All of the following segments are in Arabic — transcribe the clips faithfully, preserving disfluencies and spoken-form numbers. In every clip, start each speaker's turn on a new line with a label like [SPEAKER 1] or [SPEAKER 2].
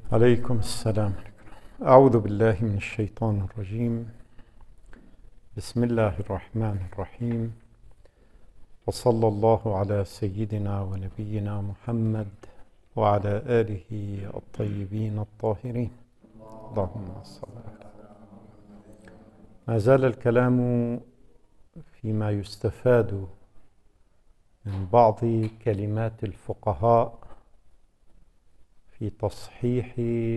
[SPEAKER 1] عليكم السلام. أعوذ بالله من الشيطان الرجيم. بسم الله الرحمن الرحيم، وصلى الله على سيدنا ونبينا محمد وعلى آله الطيبين الطاهرين. اللهم صل على. ما زال الكلام فيما يستفاد من بعض كلمات الفقهاء في تصحيح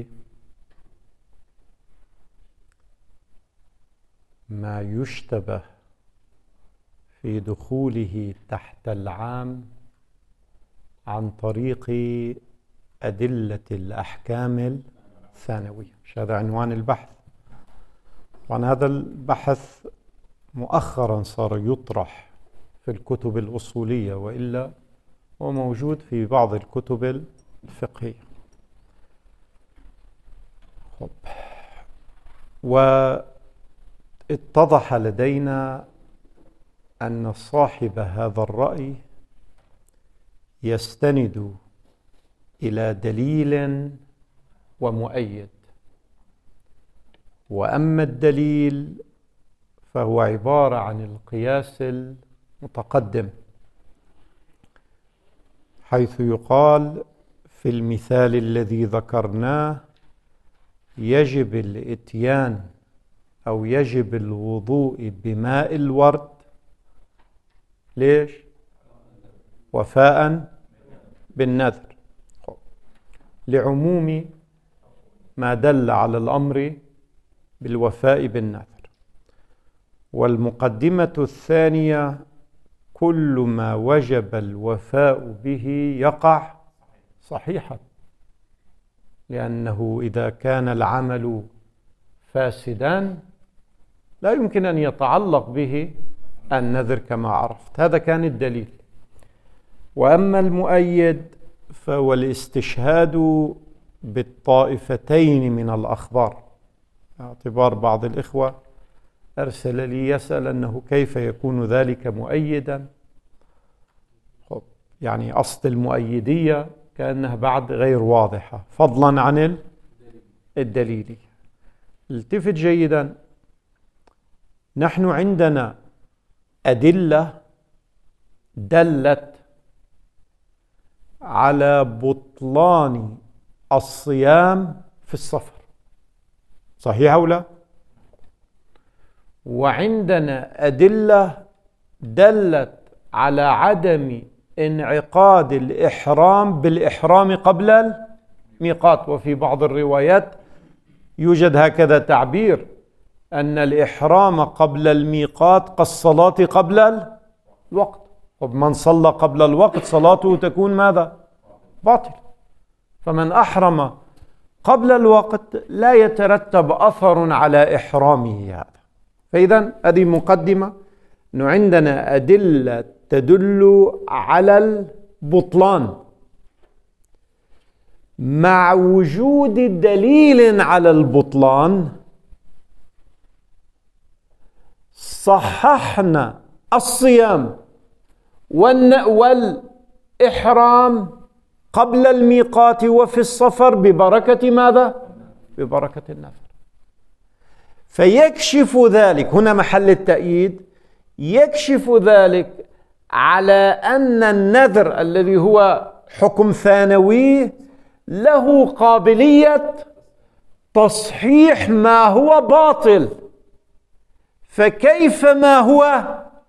[SPEAKER 1] ما يشتبه في دخوله تحت العام عن طريق أدلة الأحكام الثانوية. هذا عنوان البحث. وعن هذا البحث مؤخرا صار يطرح في الكتب الأصولية، وإلا هو موجود في بعض الكتب الفقهية. واتضح لدينا أن صاحب هذا الرأي يستند إلى دليل ومؤيد، وأما الدليل فهو عبارة عن القياس المتقدم، حيث يقال في المثال الذي ذكرناه يجب الإتيان أو يجب الوضوء بماء الورد. ليش؟ وفاء بالنذر، لعموم ما دل على الأمر بالوفاء بالنذر. والمقدمة الثانية: كل ما وجب الوفاء به يقع صحيحا، لأنه إذا كان العمل فاسدا لا يمكن أن يتعلق به النذر كما عرفت. هذا كان الدليل. وأما المؤيد فهو الاستشهاد بالطائفتين من الأخبار. اعتبار بعض الإخوة أرسل لي يسأل أنه كيف يكون ذلك مؤيدا. يعني أصل المؤيدية كأنها بعد غير واضحة، فضلا عن الدليل. التفت جيدا، نحن عندنا أدلة دلت على بطلان الصيام في السفر، صحيح أو لا؟ وعندنا أدلة دلت على عدم انعقاد الإحرام بالإحرام قبل الميقات. وفي بعض الروايات يوجد هكذا تعبير: أن الإحرام قبل الميقات كالصلاة قبل الوقت. ومن صلى قبل الوقت صلاته تكون ماذا؟ باطل. فمن أحرم قبل الوقت لا يترتب أثر على إحرامه هذا. فإذا هذه مقدمة، أنه عندنا أدلة تدل على البطلان، مع وجود دليل على البطلان صححنا الصيام والإحرام قبل الميقات وفي السفر ببركة ماذا؟ ببركة النذر. فيكشف ذلك، هنا محل التأييد، يكشف ذلك على أن النذر الذي هو حكم ثانوي له قابلية تصحيح ما هو باطل. فكيف ما هو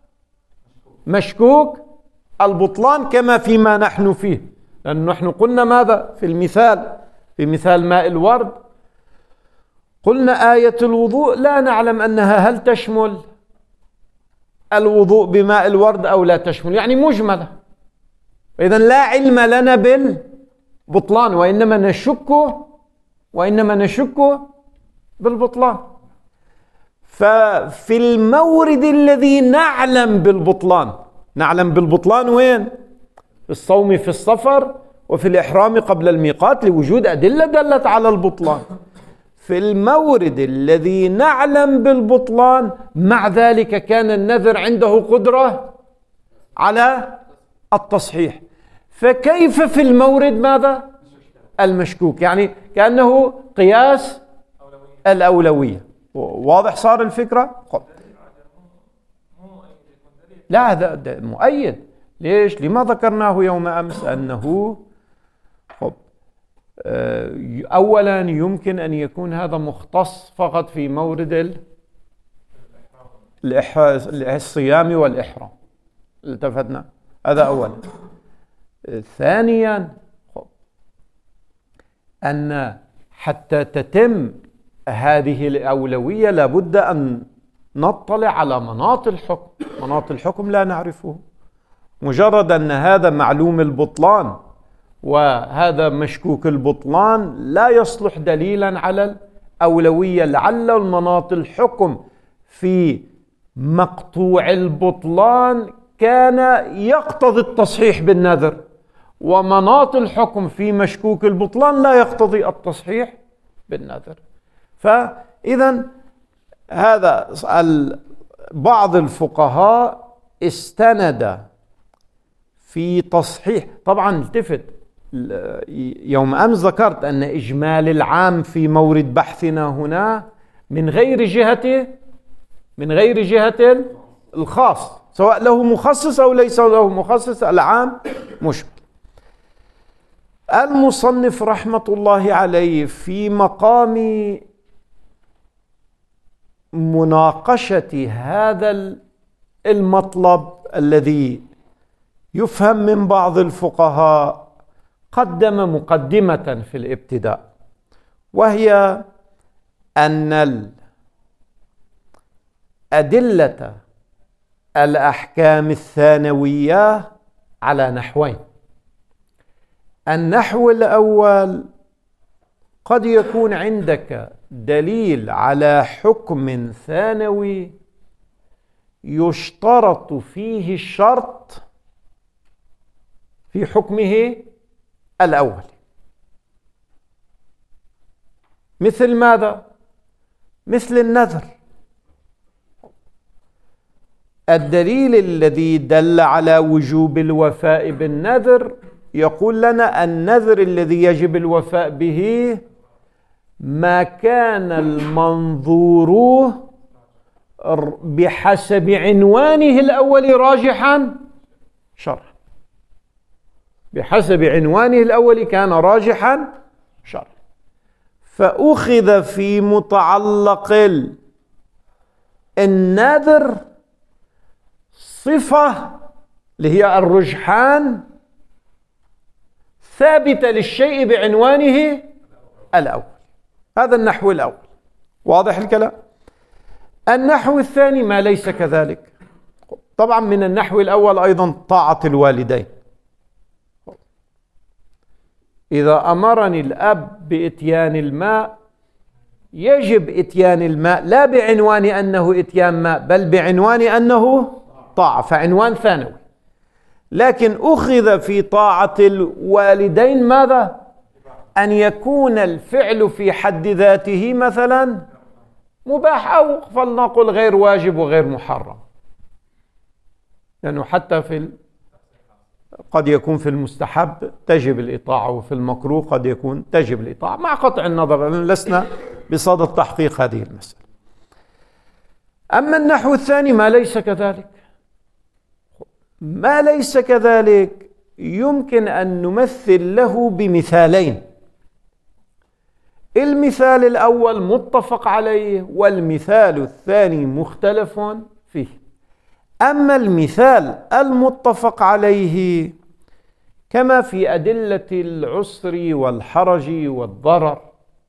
[SPEAKER 1] مشكوك البطلان كما فيما نحن فيه؟ لأن نحن قلنا ماذا في المثال، في مثال ماء الورد، قلنا آية الوضوء لا نعلم أنها هل تشمل الوضوء بماء الورد أو لا تشمل، يعني مجملة. إذن لا علم لنا بالبطلان، وإنما نشك وإنما نشك بالبطلان. ففي المورد الذي نعلم بالبطلان، نعلم بالبطلان وين؟ في الصوم في السفر وفي الإحرام قبل الميقات، لوجود أدلة دلت على البطلان. في المورد الذي نعلم بالبطلان مع ذلك كان النذر عنده قدرة على التصحيح. فكيف في المورد ماذا؟ المشكوك، يعني كأنه قياس الأولوية. واضح صار الفكرة؟ لا، هذا مؤيد. ليش؟ لما ذكرناه يوم أمس أنه خب أولا يمكن أن يكون هذا مختص فقط في مورد الصيام والإحرام، التفتنا هذا أولا. ثانيا أن حتى تتم هذه الأولوية لابد أن نطلع على مناط الحكم. مناط الحكم لا نعرفه، مجرد أن هذا معلوم البطلان وهذا مشكوك البطلان لا يصلح دليلا على الأولوية. لعل المناط الحكم في مقطوع البطلان كان يقتضي التصحيح بالنذر، ومناط الحكم في مشكوك البطلان لا يقتضي التصحيح بالنذر. فإذا هذا بعض الفقهاء استند في تصحيح. طبعا التفت، يوم أمس ذكرت أن إجمال العام في مورد بحثنا هنا من غير جهة من غير جهة الخاص، سواء له مخصص أو ليس له مخصص، العام مشمل. المصنف رحمة الله عليه في مقام مناقشة هذا المطلب الذي يفهم من بعض الفقهاء قدم مقدمة في الابتداء، وهي أن الأدلة الأحكام الثانوية على نحوين. النحو الأول قد يكون عندك دليل على حكم ثانوي يشترط فيه الشرط في حكمه الأول. مثل ماذا؟ مثل النذر. الدليل الذي دل على وجوب الوفاء بالنذر يقول لنا النذر الذي يجب الوفاء به ما كان المنظور بحسب عنوانه الأول راجحا شرعا. بحسب عنوانه الأول كان راجحا شرعا، فأخذ في متعلق النذر صفة اللي هي الرجحان ثابتة للشيء بعنوانه الأول. هذا النحو الأول. واضح الكلام؟ النحو الثاني ما ليس كذلك. طبعا من النحو الأول أيضا طاعة الوالدين. إذا أمرني الأب بإتيان الماء يجب إتيان الماء لا بعنوان أنه إتيان ماء، بل بعنوان أنه طاعة، فعنوان ثانوي. لكن أخذ في طاعة الوالدين ماذا؟ أن يكون الفعل في حد ذاته مثلا مباح، أو فلنقل غير واجب وغير محرم، لأنه حتى في قد يكون في المستحب تجب الإطاعة، وفي المكروه قد يكون تجب الإطاعة، مع قطع النظر لأن لسنا بصدد تحقيق هذه المسألة. أما النحو الثاني ما ليس كذلك. ما ليس كذلك يمكن أن نمثل له بمثالين. المثال الأول متفق عليه، والمثال الثاني مختلف فيه. أما المثال المتفق عليه كما في أدلة العسر والحرج والضرر،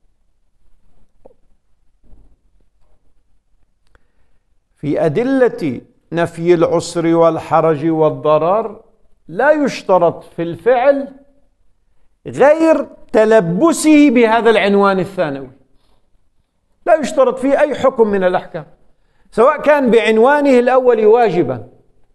[SPEAKER 1] في أدلة نفي العسر والحرج والضرر لا يشترط في الفعل غير تلبسه بهذا العنوان الثانوي. لا يشترط فيه أي حكم من الأحكام، سواء كان بعنوانه الأول واجبا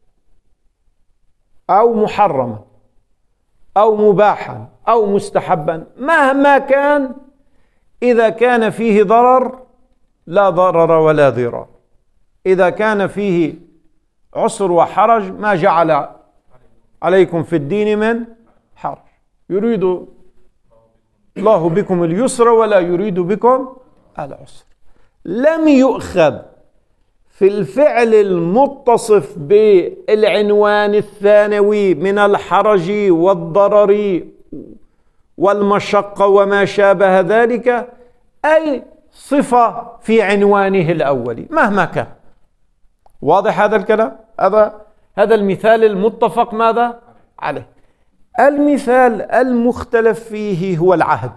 [SPEAKER 1] أو محرما أو مباحا أو مستحبا، مهما كان إذا كان فيه ضرر لا ضرر ولا ضرار، إذا كان فيه عسر وحرج ما جعل عليكم في الدين من حرج، يريد الله بكم اليسر ولا يريد بكم العسر. لم يؤخذ في الفعل المتصف بالعنوان الثانوي من الحرج والضرر والمشقة وما شابه ذلك أي صفة في عنوانه الأولي مهما كان. واضح هذا الكلام؟ هذا هذا المثال المتفق ماذا عليه. المثال المختلف فيه هو العهد.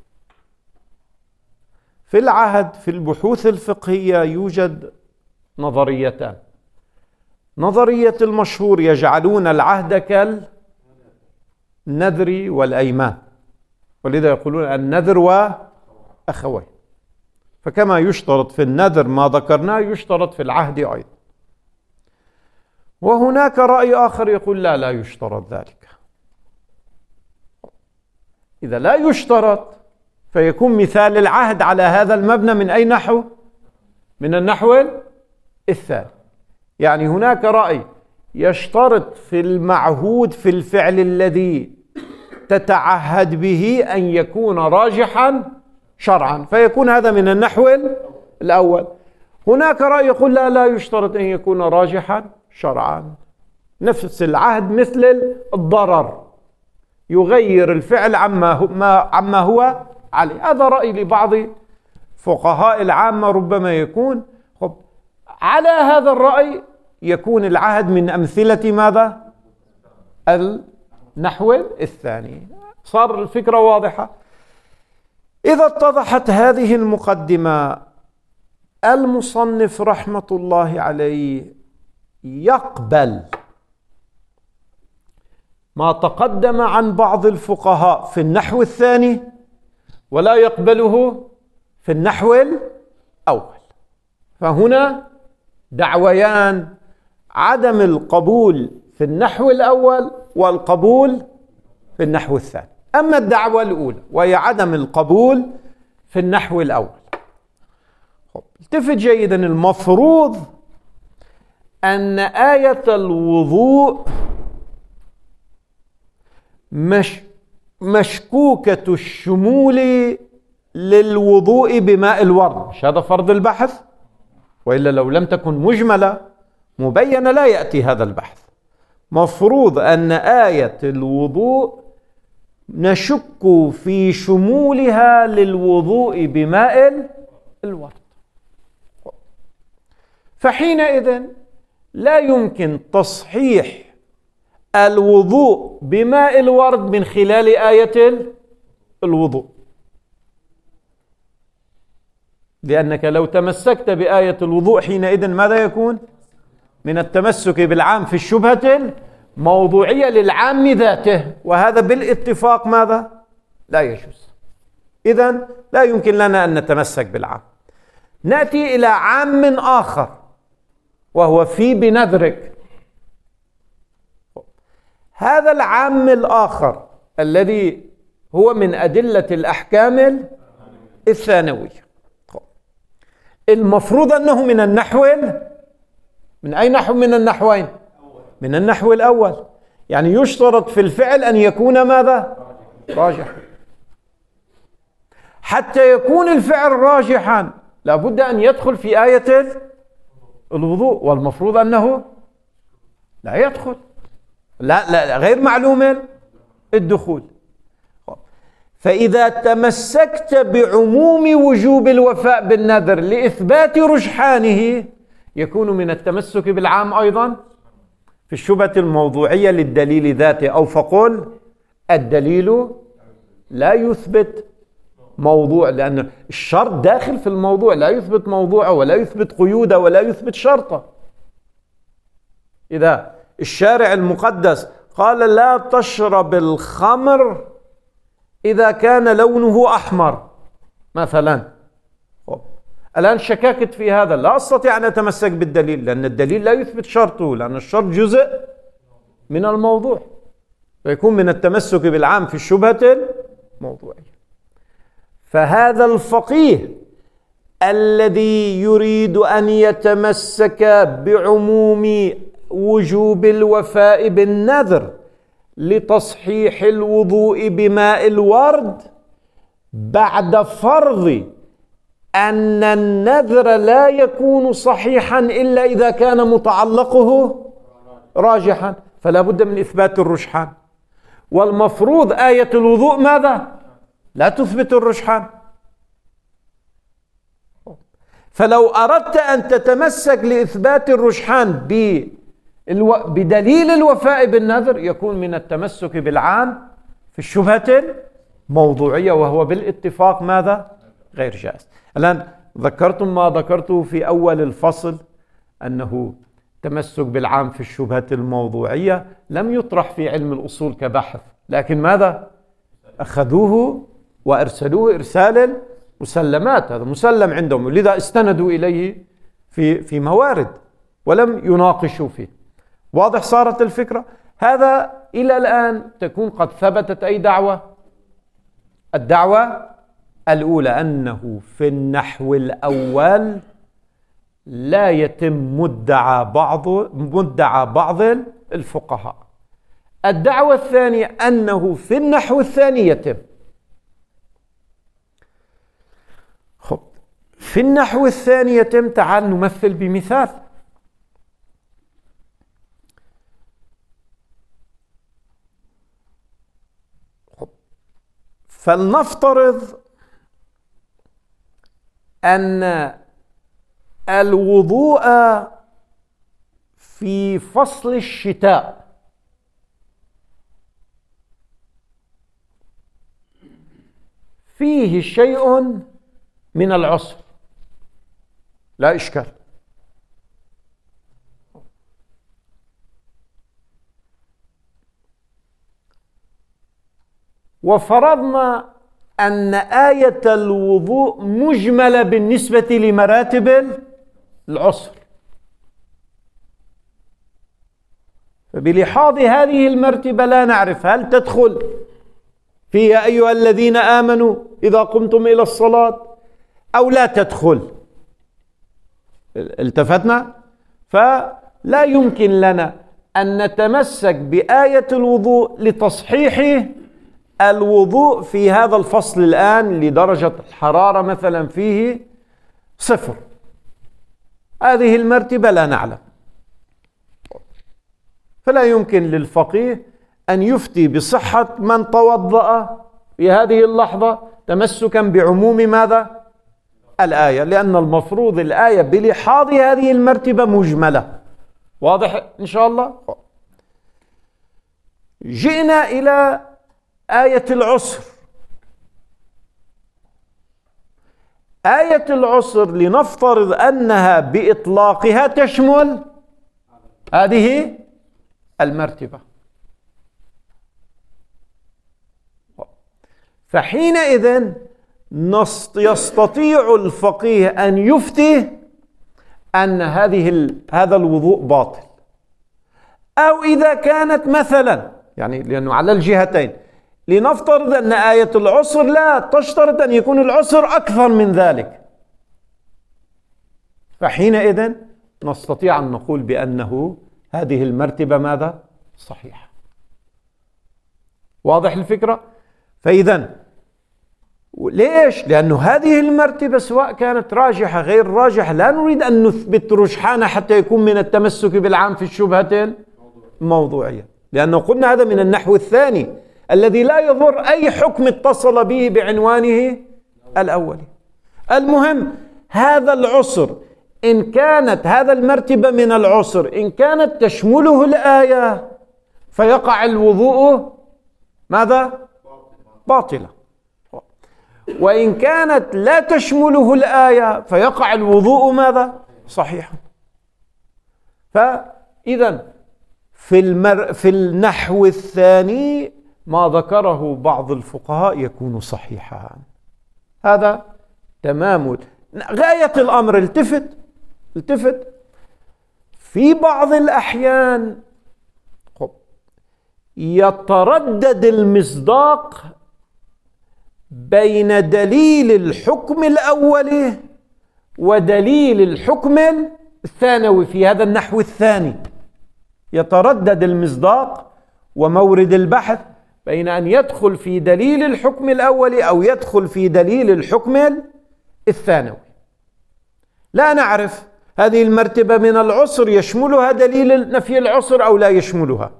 [SPEAKER 1] في العهد في البحوث الفقهية يوجد نظريتان. نظرية المشهور يجعلون العهد كالنذر والأيمان، ولذا يقولون النذر وأخويه، فكما يشترط في النذر ما ذكرناه يشترط في العهد أيضا. وهناك رأي آخر يقول لا لا يشترط ذلك. إذا لا يشترط فيكون مثال العهد على هذا المبنى من أي نحو؟ من النحو الثاني. يعني هناك رأي يشترط في المعهود في الفعل الذي تتعهد به أن يكون راجحا شرعا، فيكون هذا من النحو الأول. هناك رأي يقول لا لا يشترط أن يكون راجحا شرعا. نفس العهد مثل الضرر، يغير الفعل عما هو, ما عما هو عليه. هذا رأي لبعض فقهاء العامة ربما يكون. خب على هذا الرأي يكون العهد من أمثلة ماذا؟ النحو الثاني. صار الفكرة واضحة. إذا اتضحت هذه المقدمة، المصنف رحمة الله عليه يقبل ما تقدم عن بعض الفقهاء في النحو الثاني ولا يقبله في النحو الأول. فهنا دعويان: عدم القبول في النحو الأول والقبول في النحو الثاني. أما الدعوة الأولى وهي عدم القبول في النحو الأول، التفت جيدا، المفروض أن آية الوضوء مش مشكوكة الشمول للوضوء بماء الورد. مش هذا فرض البحث؟ وإلا لو لم تكن مجملة مبينة لا يأتي هذا البحث. مفروض أن آية الوضوء نشك في شمولها للوضوء بماء الورد، فحينئذ لا يمكن تصحيح الوضوء بماء الورد من خلال آية الوضوء، لأنك لو تمسكت بآية الوضوء حينئذ ماذا يكون؟ من التمسك بالعام في الشبهة الموضوعية للعام ذاته، وهذا بالاتفاق ماذا؟ لا يجوز. إذن لا يمكن لنا أن نتمسك بالعام. نأتي إلى عام آخر وهو في بنذرك. هذا العام الآخر الذي هو من أدلة الأحكام الثانوية، المفروض أنه من النحو من أي نحو من النحوين؟ من النحو الأول. يعني يشترط في الفعل أن يكون ماذا؟ راجحا. حتى يكون الفعل راجحا لابد أن يدخل في آية الوضوء، والمفروض أنه لا يدخل، لا, لا غير معلوم الدخول. فإذا تمسكت بعموم وجوب الوفاء بالنذر لإثبات رجحانه يكون من التمسك بالعام أيضا في الشبهة الموضوعية للدليل ذاته، أو فقل الدليل لا يثبت موضوع، لأن الشرط داخل في الموضوع، لا يثبت موضوعه ولا يثبت قيوده ولا يثبت شرطه. إذا الشارع المقدس قال لا تشرب الخمر إذا كان لونه أحمر مثلا، الآن شككت في هذا، لا أستطيع أن أتمسك بالدليل، لأن الدليل لا يثبت شرطه، لأن الشرط جزء من الموضوع، فيكون من التمسك بالعام في الشبهة الموضوعية. فهذا الفقيه الذي يريد أن يتمسك بعموم وجوب الوفاء بالنذر لتصحيح الوضوء بماء الورد بعد فرض أن النذر لا يكون صحيحا إلا إذا كان متعلقه راجحا، فلا بد من إثبات الرجحان. والمفروض آية الوضوء ماذا؟ لا تثبت الرجحان. فلو أردت أن تتمسك لإثبات الرجحان بدليل الوفاء بالنذر يكون من التمسك بالعام في الشبهة الموضوعية، وهو بالاتفاق ماذا؟ غير جائز. الآن ذكرتم ما ذكرته في أول الفصل أنه تمسك بالعام في الشبهة الموضوعية لم يطرح في علم الأصول كبحث، لكن ماذا؟ أخذوه وأرسلوه إرسال مسلمات، هذا مسلم عندهم، لذا استندوا إليه في في موارد ولم يناقشوا فيه. واضح صارت الفكرة؟ هذا إلى الآن تكون قد ثبتت أي دعوة؟ الدعوة الأولى أنه في النحو الأول لا يتم مدعى بعض مدعى بعض الفقهاء. الدعوة الثانية أنه في النحو الثاني يتم. خب في النحو الثاني يتم. تعال نمثل بمثال. خب فلنفترض أن الوضوء في فصل الشتاء فيه شيء من العسر، لا إشكال. وفرضنا أن آية الوضوء مجملة بالنسبة لمراتب العسر، فبلحاظ هذه المرتبة لا نعرف هل تدخل في يا أيها الذين آمنوا إذا قمتم إلى الصلاة أو لا تدخل. التفتنا؟ فلا يمكن لنا أن نتمسك بآية الوضوء لتصحيح الوضوء في هذا الفصل الآن لدرجة الحرارة مثلا فيه صفر. هذه المرتبة لا نعلم، فلا يمكن للفقيه أن يفتي بصحة من توضأ في هذه اللحظة تمسكا بعموم ماذا؟ الآية، لأن المفروض الآية بلحاظ هذه المرتبة مجملة. واضح إن شاء الله؟ جئنا إلى آية العسر. آية العسر لنفترض أنها بإطلاقها تشمل هذه المرتبة، فحينئذ يستطيع الفقيه أن يفتي أن هذه هذا الوضوء باطل. أو إذا كانت مثلا يعني لأنه على الجهتين، لنفترض أن آية العسر لا تشترط أن يكون العسر أكثر من ذلك، فحينئذ نستطيع أن نقول بأنه هذه المرتبة ماذا؟ صحيحة. واضح الفكرة؟ فإذا ليش؟ لأنه هذه المرتبة سواء كانت راجحة غير راجحة لا نريد أن نثبت رجحانها حتى يكون من التمسك بالعام في الشبهة الموضوعية، لأنه قلنا هذا من النحو الثاني الذي لا يضر أي حكم اتصل به بعنوانه الأولي. المهم هذا العسر إن كانت هذا المرتبة من العسر إن كانت تشمله الآية فيقع الوضوء ماذا؟ باطلا. وإن كانت لا تشمله الآية فيقع الوضوء ماذا؟ صحيحا. فإذا في المر في النحو الثاني ما ذكره بعض الفقهاء يكون صحيحا. هذا تمام غاية الأمر. التفت التفت في بعض الأحيان يتردد المصداق بين دليل الحكم الأولي ودليل الحكم الثانوي في هذا النحو الثاني. يتردد المصداق ومورد البحث بين أن يدخل في دليل الحكم الأول أو يدخل في دليل الحكم الثانوي. لا نعرف هذه المرتبة من العسر يشملها دليل نفي العسر أو لا يشملها.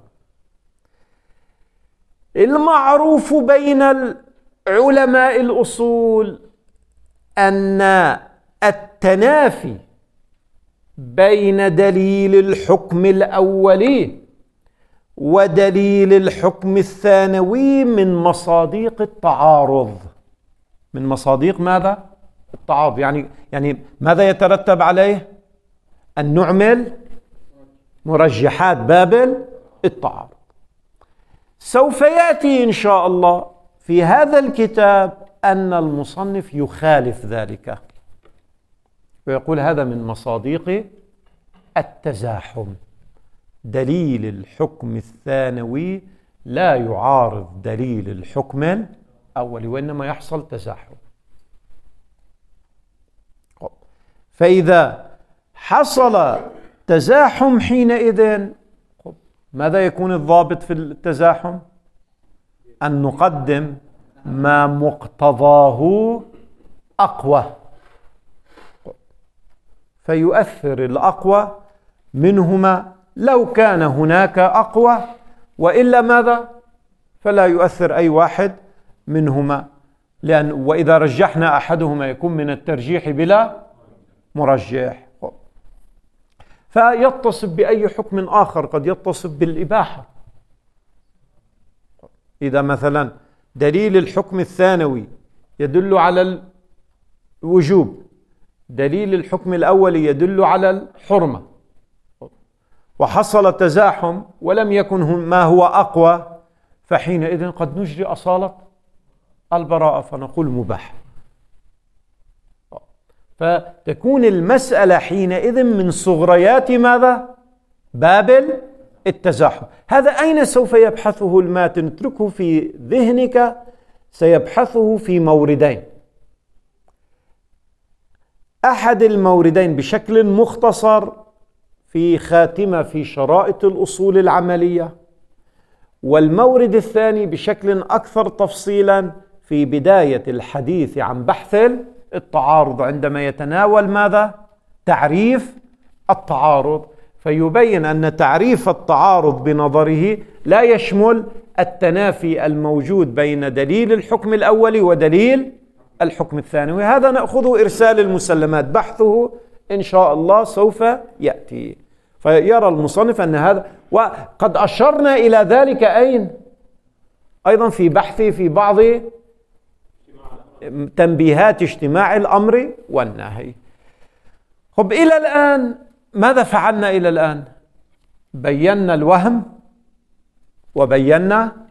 [SPEAKER 1] المعروف بين علماء الأصول أن التنافي بين دليل الحكم الأولي ودليل الحكم الثانوي من مصادق التعارض. من مصادق ماذا؟ التعارض. يعني يعني ماذا يترتب عليه؟ أن نعمل مرجحات باب التعارض. سوف يأتي إن شاء الله في هذا الكتاب أن المصنف يخالف ذلك ويقول هذا من مصادق التزاحم. دليل الحكم الثانوي لا يعارض دليل الحكم الأول وإنما يحصل تزاحم. فإذا حصل تزاحم حينئذ ماذا يكون الضابط في التزاحم؟ أن نقدم ما مقتضاه أقوى، فيؤثر الأقوى منهما لو كان هناك أقوى، وإلا ماذا؟ فلا يؤثر أي واحد منهما، لأن وإذا رجحنا أحدهما يكون من الترجيح بلا مرجح. فيتصف بأي حكم آخر، قد يتصف بالإباحة. إذا مثلا دليل الحكم الثانوي يدل على الوجوب، دليل الحكم الأولي يدل على الحرمة، وحصل تزاحم ولم يكن ما هو أقوى، فحينئذ قد نجري أصالة البراءة فنقول مباح. فتكون المسألة حينئذ من صغريات ماذا؟ باب التزاحم. هذا أين سوف يبحثه الماتن؟ اتركه في ذهنك، سيبحثه في موردين. أحد الموردين بشكل مختصر في خاتمة في شرائط الأصول العملية، والمورد الثاني بشكل أكثر تفصيلا في بداية الحديث عن بحث التعارض عندما يتناول ماذا؟ تعريف التعارض، فيبين أن تعريف التعارض بنظره لا يشمل التنافي الموجود بين دليل الحكم الأول ودليل الحكم الثانوي. هذا نأخذه إرسال المسلمات، بحثه إن شاء الله سوف يأتي. فيرى المصنف أن هذا، وقد أشرنا إلى ذلك أين؟ أيضا في بحثه في بعض تنبيهات اجتماع الأمر والنهي. طب إلى الآن ماذا فعلنا؟ إلى الآن بينا الوهم وبينا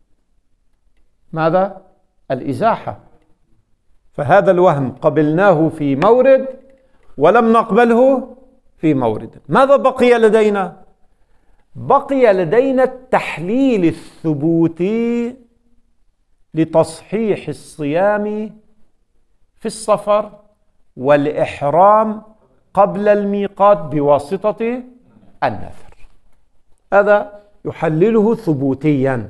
[SPEAKER 1] ماذا؟ الإزاحة. فهذا الوهم قبلناه في مورد ولم نقبله في مورد. ماذا بقي لدينا؟ بقي لدينا التحليل الثبوتي لتصحيح الصيام في السفر والإحرام قبل الميقات بواسطة النذر. هذا يحلله ثبوتيا.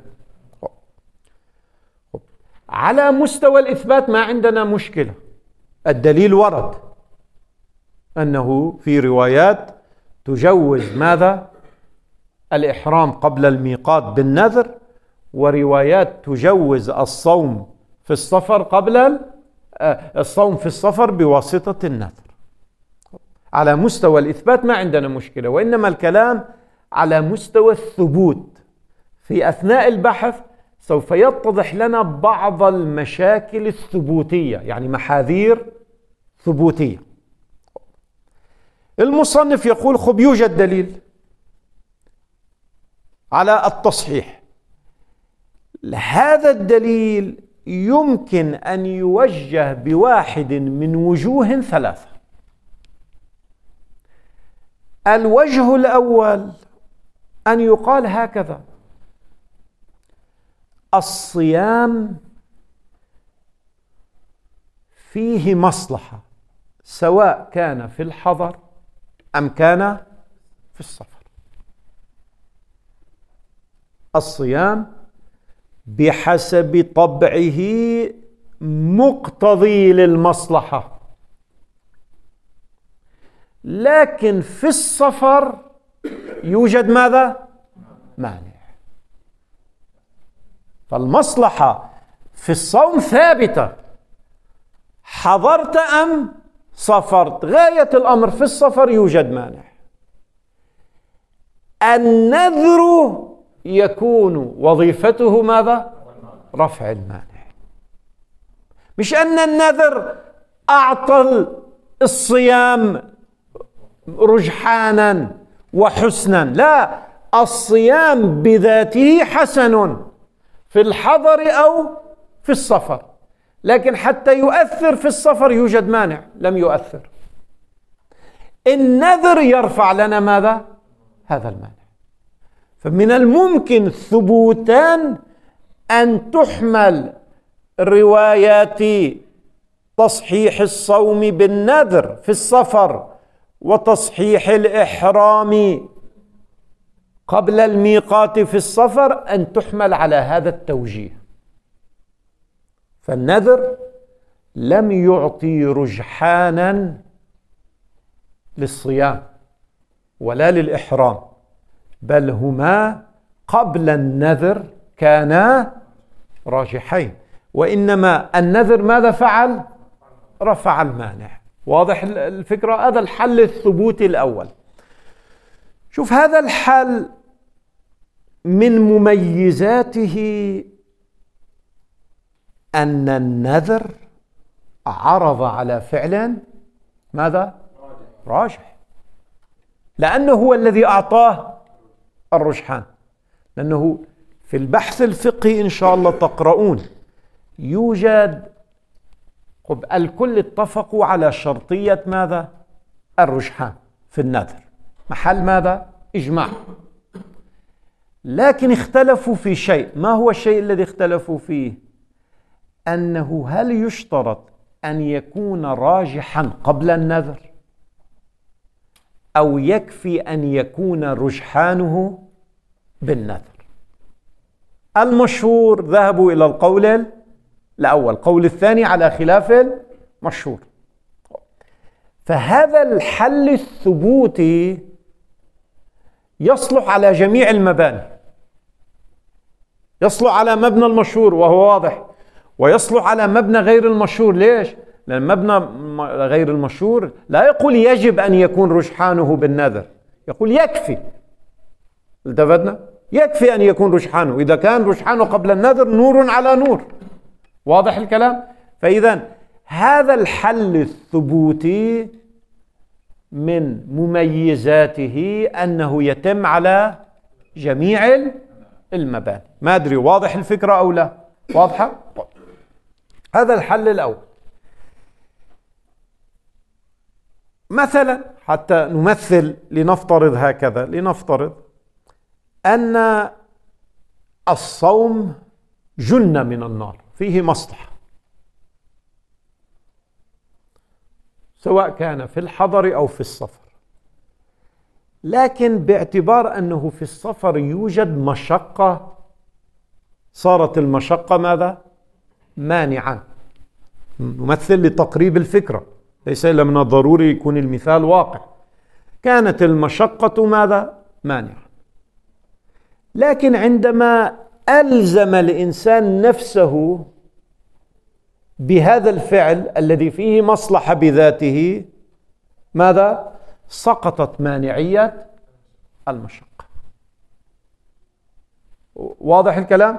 [SPEAKER 1] على مستوى الإثبات ما عندنا مشكلة، الدليل ورد أنه في روايات تجوز ماذا؟ الإحرام قبل الميقات بالنذر، وروايات تجوز الصوم في السفر قبل الصوم في السفر بواسطة النذر. على مستوى الإثبات ما عندنا مشكلة، وإنما الكلام على مستوى الثبوت. في أثناء البحث سوف يتضح لنا بعض المشاكل الثبوتية، يعني محاذير ثبوتية. المصنف يقول خب يوجد دليل على التصحيح. هذا الدليل يمكن أن يوجه بواحد من وجوه ثلاثة. الوجه الأول أن يقال هكذا: الصيام فيه مصلحة سواء كان في الحضر أم كان في السفر. الصيام بحسب طبعه مقتضي للمصلحة، لكن في السفر يوجد ماذا؟ مانع. فالمصلحة في الصوم ثابتة، حضرت أم سافرت، غاية الأمر في السفر يوجد مانع. النذر يكون وظيفته ماذا؟ رفع المانع. مش أن النذر أعطى الصيام رجحانا وحسنا، لا، الصيام بذاته حسن في الحضر أو في السفر، لكن حتى يؤثر في السفر يوجد مانع، لم يؤثر. النذر يرفع لنا ماذا؟ هذا المانع. فمن الممكن ثبوتان أن تحمل روايات تصحيح الصوم بالنذر في السفر وتصحيح الإحرام قبل الميقات في السفر، أن تحمل على هذا التوجيه. فالنذر لم يعطي رجحانا للصيام ولا للإحرام، بل هما قبل النذر كانا راجحين، وإنما النذر ماذا فعل؟ رفع المانع. واضح الفكرة؟ هذا الحل الثبوتي الأول. شوف هذا الحل من مميزاته أن النذر عرض على فعل ماذا؟ راجح، لأنه هو الذي أعطاه الرجحان. لأنه في البحث الفقهي إن شاء الله تقرؤون يوجد الكل اتفقوا على شرطية ماذا؟ الرجحان في النذر، محل ماذا؟ إجماع. لكن اختلفوا في شيء. ما هو الشيء الذي اختلفوا فيه؟ أنه هل يشترط أن يكون راجحا قبل النذر، أو يكفي أن يكون رجحانه بالنذر؟ المشهور ذهبوا إلى القول الأول، قول الثاني على خلاف المشهور. فهذا الحل الثبوتي يصلح على جميع المباني، يصلح على مبنى المشهور وهو واضح، ويصلح على مبنى غير المشهور. ليش؟ لأن مبنى غير المشهور لا يقول يجب أن يكون رجحانه بالنذر، يقول يكفي. التفتنا؟ يكفي أن يكون رجحانه، إذا كان رجحانه قبل النذر نور على نور. واضح الكلام؟ فإذا هذا الحل الثبوتي من مميزاته أنه يتم على جميع المباني. ما أدري واضح الفكرة أو لا؟ واضحة؟ هذا الحل الأول. مثلا حتى نمثل، لنفترض هكذا، لنفترض أن الصوم جنة من النار، فيه مصلحة، سواء كان في الحضر أو في السفر، لكن باعتبار أنه في السفر يوجد مشقة، صارت المشقة ماذا؟ مانعا. نمثل لتقريب الفكرة، ليس إلا من الضروري يكون المثال واقع. كانت المشقة ماذا؟ مانعا. لكن عندما ألزم الإنسان نفسه بهذا الفعل الذي فيه مصلحة بذاته، ماذا؟ سقطت مانعية المشقة. واضح الكلام؟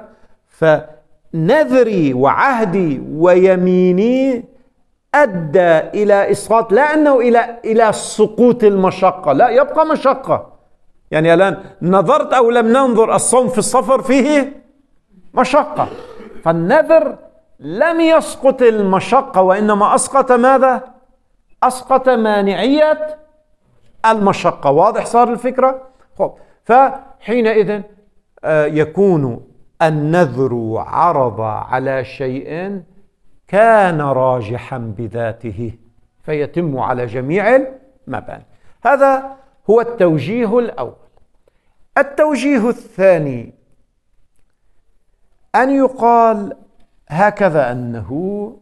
[SPEAKER 1] فنذري وعهدي ويميني أدى إلى إسقاط، لا أنه إلى إلى سقوط المشقة، لا، يبقى مشقة. يعني الآن نظرت أو لم ننظر، الصوم في السفر فيه مشقة، فالنذر لم يسقط المشقة، وإنما أسقط ماذا؟ أسقط مانعية المشقة. واضح صار الفكرة؟ خب، فحينئذ يكون النذر عرض على شيء كان راجحا بذاته، فيتم على جميع المباني. هذا هو التوجيه الأول. التوجيه الثاني أن يقال هكذا أنه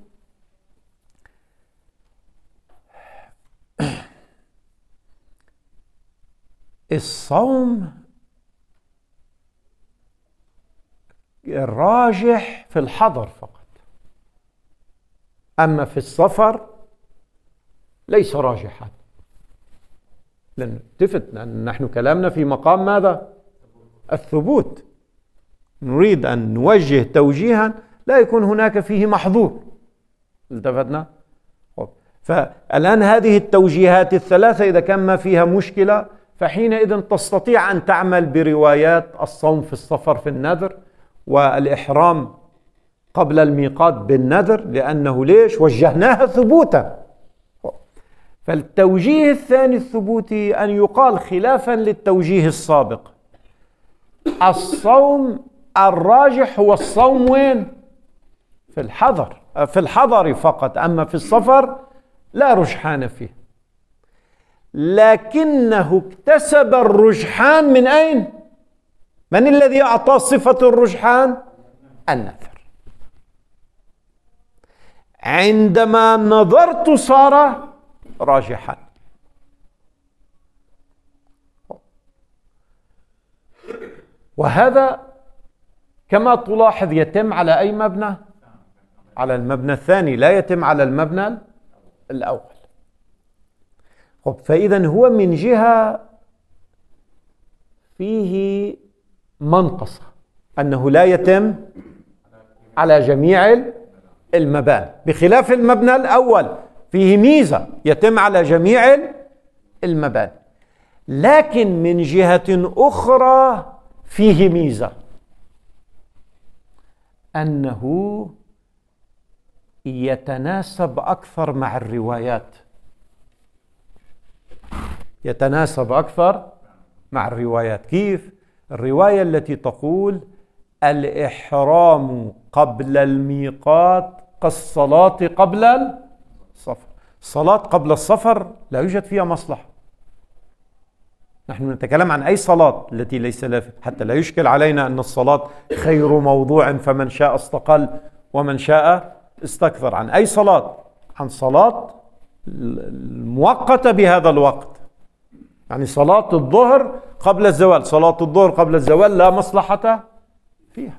[SPEAKER 1] الصوم الراجح في الحضر فقط، أما في السفر ليس راجحا. لأن التفت لأن نحن كلامنا في مقام ماذا؟ الثبوت. نريد أن نوجه توجيها لا يكون هناك فيه محظور. التفتنا؟ فالآن هذه التوجيهات الثلاثة إذا كان ما فيها مشكلة فحينئذ تستطيع أن تعمل بروايات الصوم في السفر في النذر والإحرام قبل الميقات بالنذر، لأنه ليش؟ وجهناها ثبوتا. فالتوجيه الثاني الثبوتي أن يقال خلافا للتوجيه السابق الصوم الراجح هو الصوم وين؟ في الحضر، في الحضر فقط، أما في السفر لا رجحان فيه. لكنه اكتسب الرجحان من أين؟ من الذي أعطى صفة الرجحان؟ النذر. عندما نظرت صار راجحا. وهذا كما تلاحظ يتم على أي مبنى؟ على المبنى الثاني، لا يتم على المبنى الأول. فإذا هو من جهة فيه منقصة أنه لا يتم على جميع المباني، بخلاف المبنى الأول فيه ميزة يتم على جميع المباني. لكن من جهة أخرى فيه ميزة أنه يتناسب أكثر مع الروايات، يتناسب أكثر مع الروايات. كيف؟ الرواية التي تقول الإحرام قبل الميقات كالصلاة قبل السفر. الصلاة قبل السفر لا يوجد فيها مصلحة. نحن نتكلم عن أي صلاة التي ليس لها، حتى لا يشكل علينا أن الصلاة خير موضوع فمن شاء استقل ومن شاء استكثر. عن أي صلاة؟ عن صلاة المؤقتة بهذا الوقت، يعني صلاة الظهر قبل الزوال. صلاة الظهر قبل الزوال لا مصلحة فيها.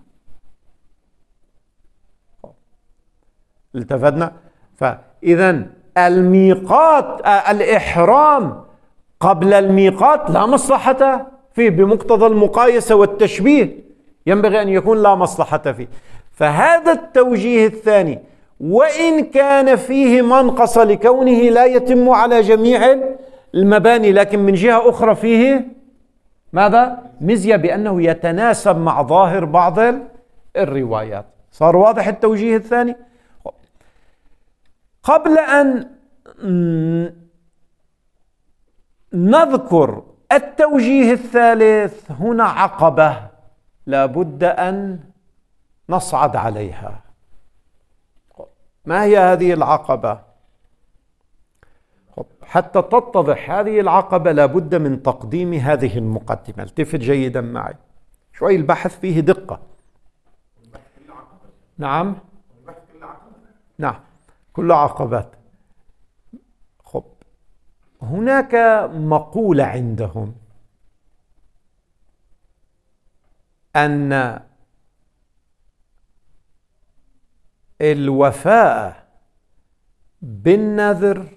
[SPEAKER 1] التفتنا؟ فإذا الميقات الإحرام قبل الميقات لا مصلحة فيه، بمقتضى المقايسة والتشبيه ينبغي أن يكون لا مصلحة فيه. فهذا التوجيه الثاني وإن كان فيه منقص لكونه لا يتم على جميع المباني، لكن من جهة أخرى فيه ماذا؟ مزية بأنه يتناسب مع ظاهر بعض الروايات. صار واضح التوجيه الثاني؟ قبل أن نذكر التوجيه الثالث هنا عقبة لا بد أن نصعد عليها. ما هي هذه العقبة؟ حتى تتضح هذه العقبة لا بد من تقديم هذه المقدمة. التفت جيدا معي شوي، البحث فيه دقة. نعم نعم كل عقبات. خب هناك مقولة عندهم أن الوفاء بالنذر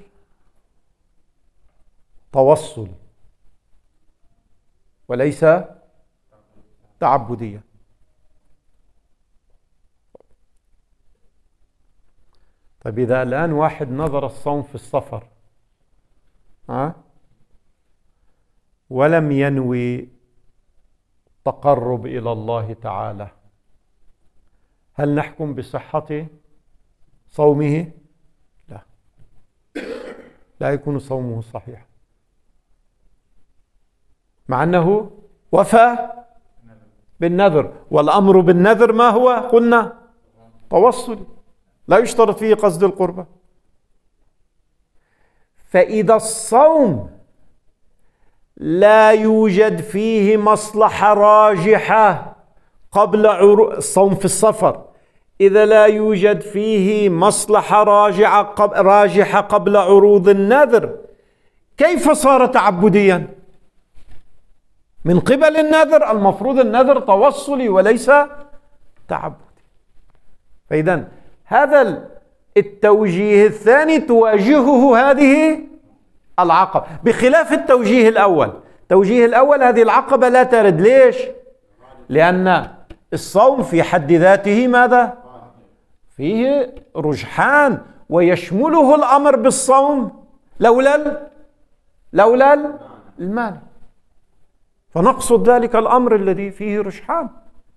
[SPEAKER 1] توصل وليس تعبدية. طيب إذا الآن واحد نظر الصوم في السفر ها ولم ينوي تقرب إلى الله تعالى، هل نحكم بصحة صومه؟ لا، لا يكون صومه صحيح، مع أنه وفى بالنذر. والأمر بالنذر ما هو؟ قلنا توصل، لا يشترط فيه قصد القربة. فإذا الصوم لا يوجد فيه مصلحة راجحة قبل عروض الصوم في السفر إذا لا يوجد فيه مصلحة راجعة راجحة قبل عروض النذر، كيف صار تعبديا؟ من قبل النذر، المفروض النذر توصلي وليس تعبدي. فإذا هذا التوجيه الثاني تواجهه هذه العقبة، بخلاف التوجيه الأول. التوجيه الأول هذه العقبة لا ترد. ليش؟ لأن الصوم في حد ذاته ماذا؟ فيه رجحان، ويشمله الأمر بالصوم لولا لولا المانع، فنقصد ذلك الأمر الذي فيه رجحان.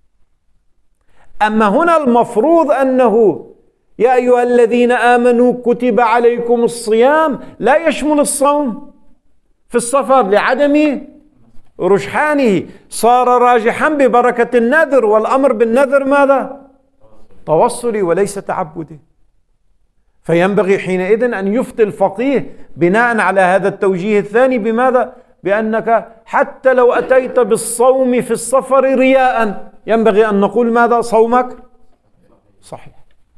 [SPEAKER 1] أما هنا المفروض أنه يا أيها الذين آمنوا كتب عليكم الصيام لا يشمل الصوم في السفر لعدم رجحانه، صار راجحا ببركة النذر، والأمر بالنذر ماذا؟ توصلي وليس تعبدي. فينبغي حينئذ أن يفتي الفقيه بناء على هذا التوجيه الثاني بماذا؟ بأنك حتى لو أتيت بالصوم في السفر رياء ينبغي أن نقول ماذا؟ صومك صحيح.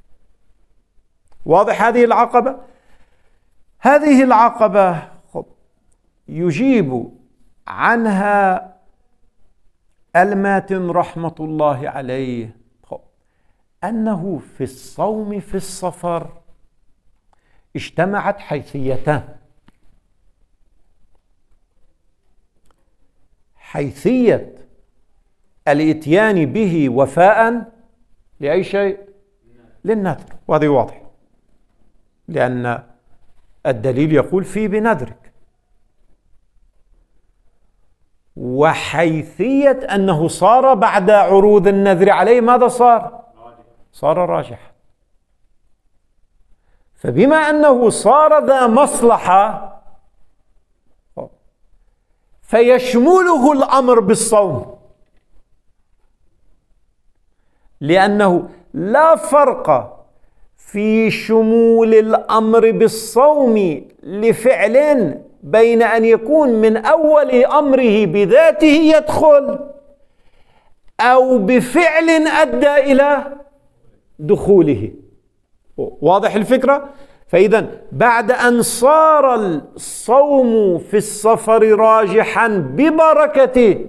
[SPEAKER 1] واضح هذه العقبة؟ هذه العقبة يجيب عنها الماتن رحمة الله عليه أنه في الصوم في السفر اجتمعت حيثيتان: حيثية الإتيان به وفاء لأي شيء؟ للنذر، وهذا واضح لأن الدليل يقول في بنذرك، وحيثية أنه صار بعد عروض النذر عليه ماذا صار؟ صار راجح. فبما أنه صار ذا مصلحة فيشمله الأمر بالصوم، لأنه لا فرق في شمول الأمر بالصوم لفعل بين أن يكون من أول أمره بذاته يدخل أو بفعل أدى إلى دخوله. واضح الفكرة؟ فإذا بعد أن صار الصوم في السفر راجحا ببركة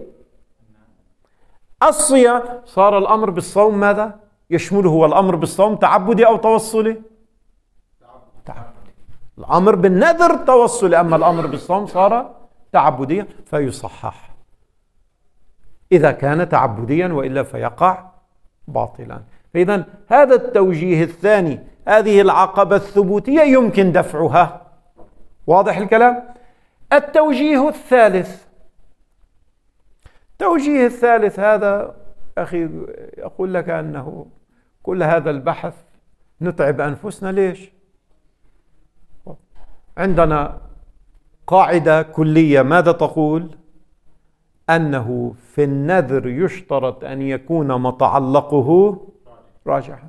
[SPEAKER 1] الصيام، صار الأمر بالصوم ماذا؟ يشمله. والأمر بالصوم تعبدي أو توصلي؟ تعبدي. الأمر بالنذر توصلي، أما الأمر بالصوم صار تعبديا فيصحح إذا كان تعبديا، وإلا فيقع باطلا. فإذا هذا التوجيه الثاني، هذه العقبة الثبوتية يمكن دفعها. واضح الكلام؟ التوجيه الثالث، التوجيه الثالث هذا أخي أقول لك أنه كل هذا البحث نتعب أنفسنا. ليش؟ عندنا قاعدة كلية ماذا تقول؟ أنه في النذر يشترط أن يكون متعلقه راجحا.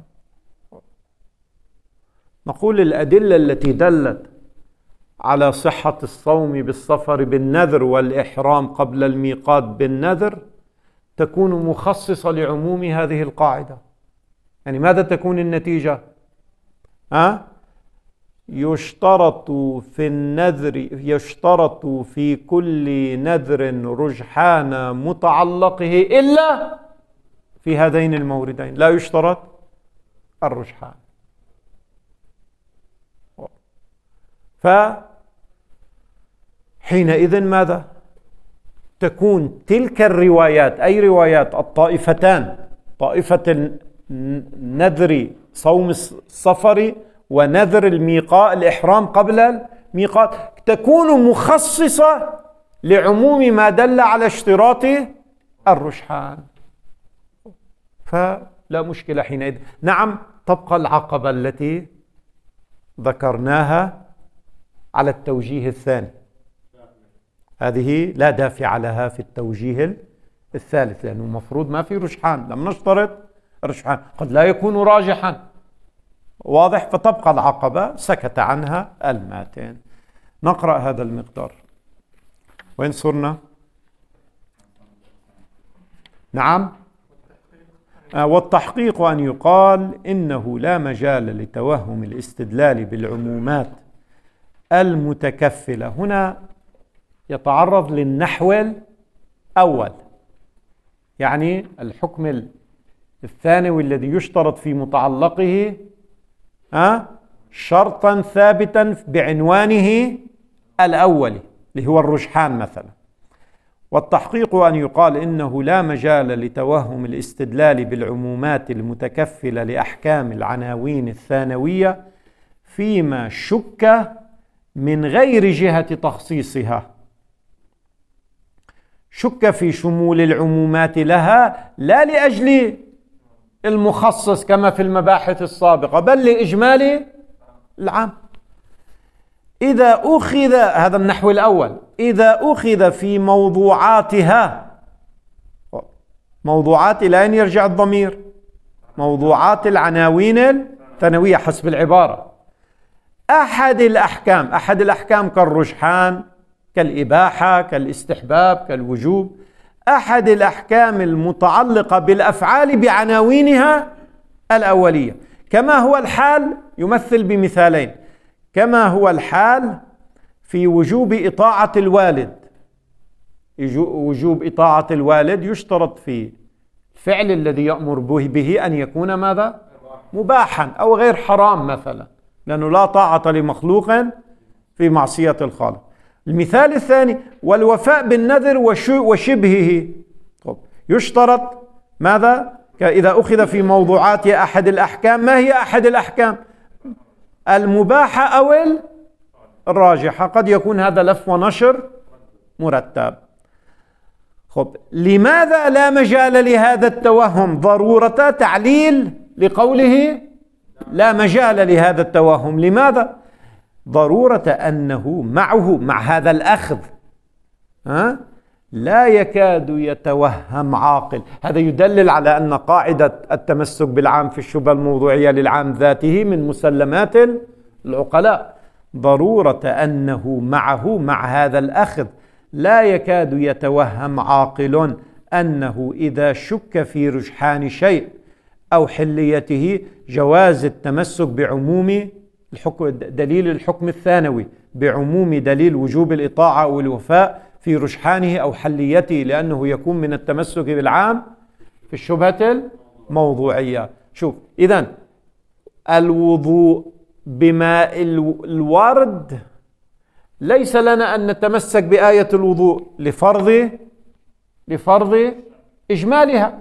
[SPEAKER 1] نقول الأدلة التي دلت على صحة الصوم بالسفر بالنذر والإحرام قبل الميقات بالنذر تكون مخصصة لعموم هذه القاعدة. يعني ماذا تكون النتيجة؟ ها؟ يشترط في النذر يشترط في كل نذر رجحان متعلقه إلا في هذين الموردين، لا يشترط الرجحان. فحينئذ ماذا؟ تكون تلك الروايات، أي روايات؟ الطائفتان، طائفة النذر صوم السفر ونذر الميقات الإحرام قبل الميقات، تكون مخصصة لعموم ما دل على اشتراط الرجحان، فلا مشكلة حينئذ. نعم، تبقى العقبة التي ذكرناها على التوجيه الثاني، هذه لا دافع لها في التوجيه الثالث، لأنه المفروض ما في رجحان، لم نشترط الرجحان، قد لا يكون راجحا. واضح؟ فتبقى العقبة سكت عنها الماتن. نقرأ هذا المقدار. وين صرنا؟ نعم، والتحقيق أن يقال إنه لا مجال لتوهم الاستدلال بالعمومات المتكفلة. هنا يتعرض للنحو الأول، يعني الحكم الثانوي الذي يشترط في متعلقه أه؟ شرطا ثابتا بعنوانه الأولي اللي هو الرجحان مثلا. والتحقيق أن يقال إنه لا مجال لتوهم الاستدلال بالعمومات المتكفلة لأحكام العناوين الثانوية فيما شك من غير جهة تخصيصها، شك في شمول العمومات لها لا لأجل المخصص كما في المباحث السابقة، بل لإجمال العام. إذا أخذ هذا النحو الأول، إذا أخذ في موضوعاتها، موضوعات إلى أين يرجع الضمير؟ موضوعات العناوين الثانوية حسب العبارة، أحد الأحكام، أحد الأحكام كالرجحان كالإباحة كالاستحباب كالوجوب، أحد الأحكام المتعلقة بالأفعال بعناوينها الأولية، كما هو الحال، يمثل بمثالين، كما هو الحال في وجوب إطاعة الوالد. وجوب إطاعة الوالد يشترط في الفعل الذي يأمر به أن يكون ماذا؟ مباحا أو غير حرام مثلا، لأنه لا طاعة لمخلوق في معصية الخالق. المثال الثاني والوفاء بالنذر وشبهه، يشترط ماذا؟ إذا أخذ في موضوعات أحد الأحكام، ما هي أحد الأحكام؟ المباحة أو الراجحة، قد يكون هذا لف ونشر مرتب. خب، لماذا لا مجال لهذا التوهم؟ ضرورة تعليل لقوله لا مجال لهذا التوهم. لماذا؟ ضرورة أنه معه مع هذا الأخذ ها لا يكاد يتوهم عاقل. هذا يدلل على أن قاعدة التمسك بالعام في الشبهة الموضوعية للعام ذاته من مسلمات العقلاء. ضرورة أنه معه مع هذا الأخذ لا يكاد يتوهم عاقل أنه إذا شك في رجحان شيء أو حليته جواز التمسك بعموم الحكم، دليل الحكم الثانوي، بعموم دليل وجوب الإطاعة أو الوفاء في رجحانه أو حليته، لأنه يكون من التمسك بالعام في الشبهة الموضوعية. شوف، إذن الوضوء بماء الورد ليس لنا أن نتمسك بآية الوضوء لفرض لفرض إجمالها،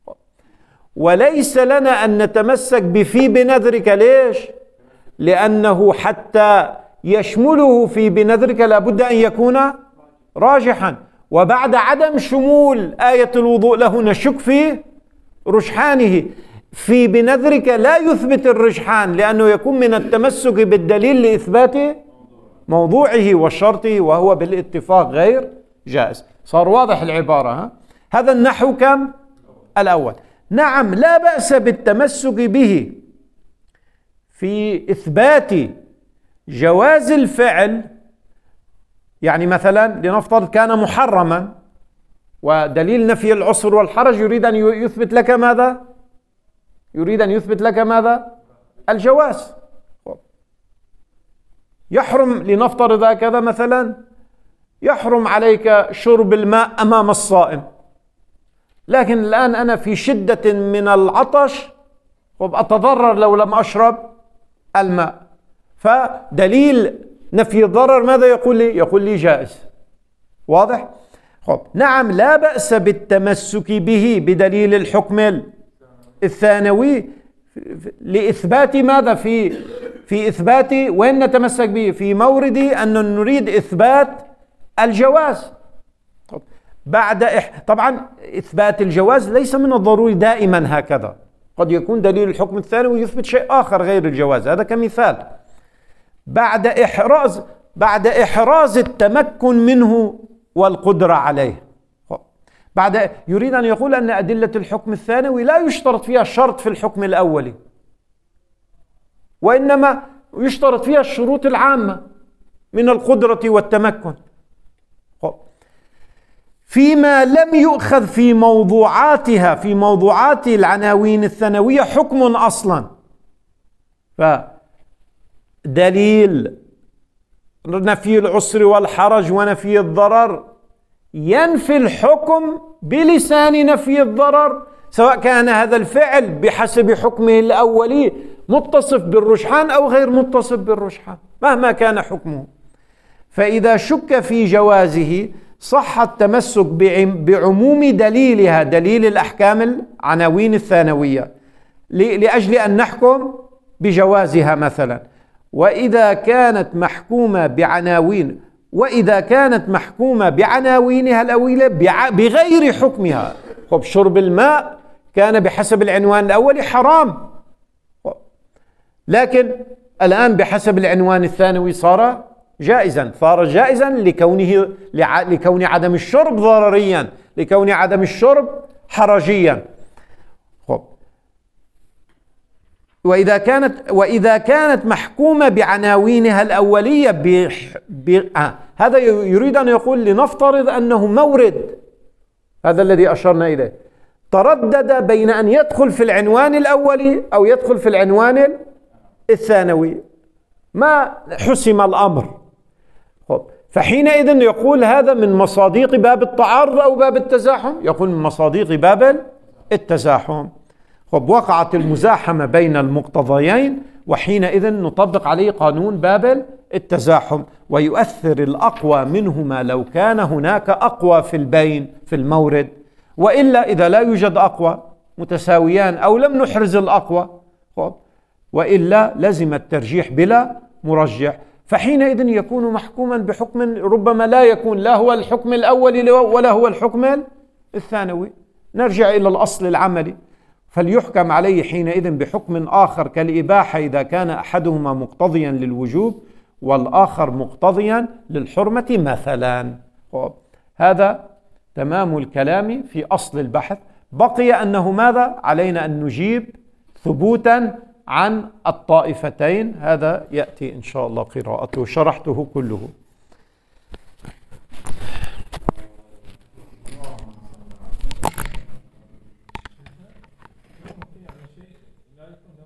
[SPEAKER 1] وليس لنا أن نتمسك بفي بنذرك. ليش؟ لأنه حتى يشمله في بنذرك لابد أن يكون راجحا، وبعد عدم شمول آية الوضوء له نشك في رجحانه. في بنذرك لا يثبت الرجحان لأنه يكون من التمسك بالدليل لإثبات موضوعه وشرطه، وهو بالاتفاق غير جائز. صار واضح العبارة؟ ها؟ هذا النحو كم؟ الأول. نعم، لا بأس بالتمسك به في إثبات جواز الفعل. يعني مثلا لنفترض كان محرما ودليل نفي العسر والحرج يريد أن يثبت لك ماذا؟ يريد أن يثبت لك ماذا؟ الجواز. يحرم، لنفترض هكذا مثلا، يحرم عليك شرب الماء أمام الصائم، لكن الآن أنا في شدة من العطش وأتضرر لو لم أشرب الماء، فدليل نفي الضرر ماذا يقول لي؟ يقول لي جائز. واضح؟ خب، نعم، لا بأس بالتمسك به بدليل الحكم الثانوي لإثبات ماذا؟ في في إثبات، وين نتمسك به؟ في مورد أن نريد إثبات الجواز. طب بعد إح... طبعا إثبات الجواز ليس من الضروري دائما هكذا، قد يكون دليل الحكم الثانوي يثبت شيء آخر غير الجواز، هذا كمثال. بعد إحراز بعد إحراز التمكن منه والقدرة عليه. بعد يريد أن يقول أن أدلة الحكم الثانوي لا يشترط فيها الشرط في الحكم الأولي، وإنما يشترط فيها الشروط العامة من القدرة والتمكن. فيما لم يؤخذ في موضوعاتها في موضوعات العناوين الثانوية حكم أصلا. فدليل نفي العسر والحرج ونفي الضرر ينفي الحكم بلسان نفي الضرر، سواء كان هذا الفعل بحسب حكمه الأولي متصف بالرجحان أو غير متصف بالرجحان مهما كان حكمه. فإذا شك في جوازه صح التمسك بعموم دليلها، دليل الأحكام العناوين الثانوية، لأجل أن نحكم بجوازها مثلا. وإذا كانت محكومة بعناوين وإذا كانت محكومة بعناوينها الأولى بغير حكمها. خب شرب الماء كان بحسب العنوان الأولي حرام، لكن الآن بحسب العنوان الثانوي صار جائزا، صار جائزا لكونه لكون عدم الشرب ضرريا، لكون عدم الشرب حرجيا. خب وإذا كانت وإذا كانت محكومة بعناوينها الأولية ب... ب... آه. هذا يريد أن يقول لنفترض أنه مورد، هذا الذي أشرنا إليه، تردد بين أن يدخل في العنوان الأولي أو يدخل في العنوان الثانوي، ما حسم الأمر. خب فحينئذ يقول هذا من مصاديق باب التعارض أو باب التزاحم، يقول من مصاديق باب التزاحم. خب وقعت المزاحمة بين المقتضيين، وحينئذ نطبق عليه قانون باب التزاحم، ويؤثر الأقوى منهما لو كان هناك أقوى في البين في المورد، وإلا إذا لا يوجد أقوى متساويان أو لم نحرز الأقوى خب وإلا لزم الترجيح بلا مرجح، فحينئذ يكون محكوما بحكم ربما لا يكون لا هو الحكم الأولي ولا هو الحكم الثانوي. نرجع إلى الأصل العملي، فليحكم عليه حينئذ بحكم آخر كالإباحة إذا كان أحدهما مقتضيا للوجوب والآخر مقتضيا للحرمة مثلا. هذا تمام الكلام في أصل البحث. بقي أنه ماذا علينا أن نجيب ثبوتا عن الطائفتين، هذا يأتي إن شاء الله قراءته، شرحته كله.